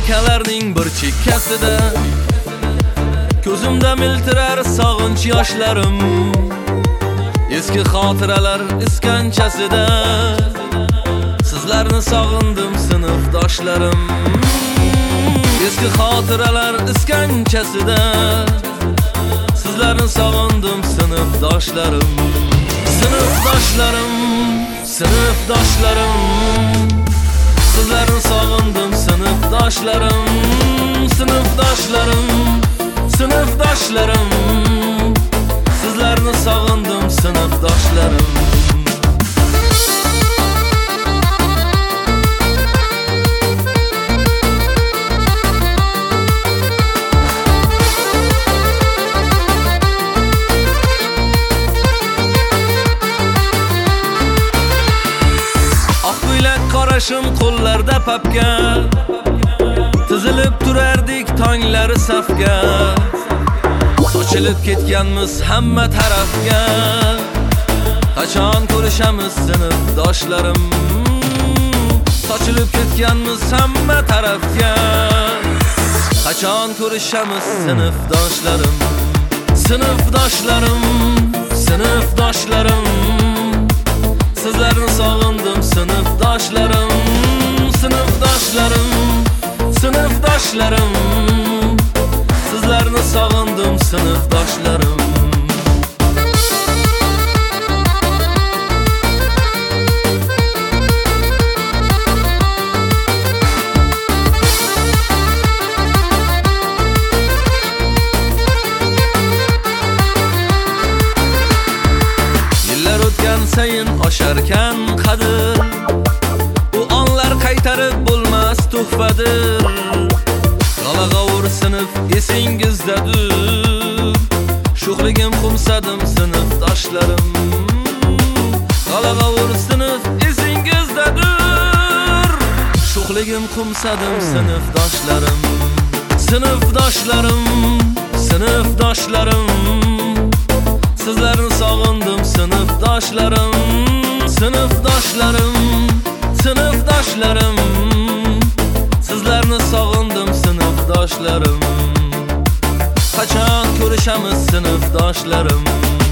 barakalarning bir chekkasida ko'zimda miltirar sog'inch yoshlarim. Eski xotiralar iskanchasida sizlarni sog'indim sinfdoshlarim. Eski xotiralar iskanchasida sizlarni sog'indim sinfdoshlarim. Sinfdoshlarim, sinfdoshlarim, sizlarni sog'indim sinfdoshlarim. Sinfdoshlarim, sinfdoshlarim, sizlarni sog'indim sinfdoshlarim. Qarashim qo'llarda papga, tizilib turardik tonglari safga. Sochilib ketganmiz hamma tarafga, qachon ko'rishamiz sinfdoshlarim. Sochilib ketganmiz hamma tarafga, qachon ko'rishamiz sinfdoshlarim. Sinfdoshlarim, sinfdoshlarim, sizlarni sog'indim sinfdoshlarim. Sinfdoshlarim, sinfdoshlarim, sizlarni sog'indim sinfdoshlarim. Yillar o'tgan sayin osharkan qadr, u onlar qaytarib bo'lmas tuhfadir. G'alag'ovur sinf esingizdadir, sho'xligim xumsadim sinfdoshlarim. G'alag'ovur sinf esingizdadir, sho'xligim xumsadim sinfdoshlarim. Sinfdoshlarim, sinfdoshlarim, sizlarni sog'indim sinfdoshlarim. Sinfdoshlarim, sinfdoshlarim, sizlarni sog'indim sinfdoshlarim. Qachon ko'rishamiz sinfdoshlarim.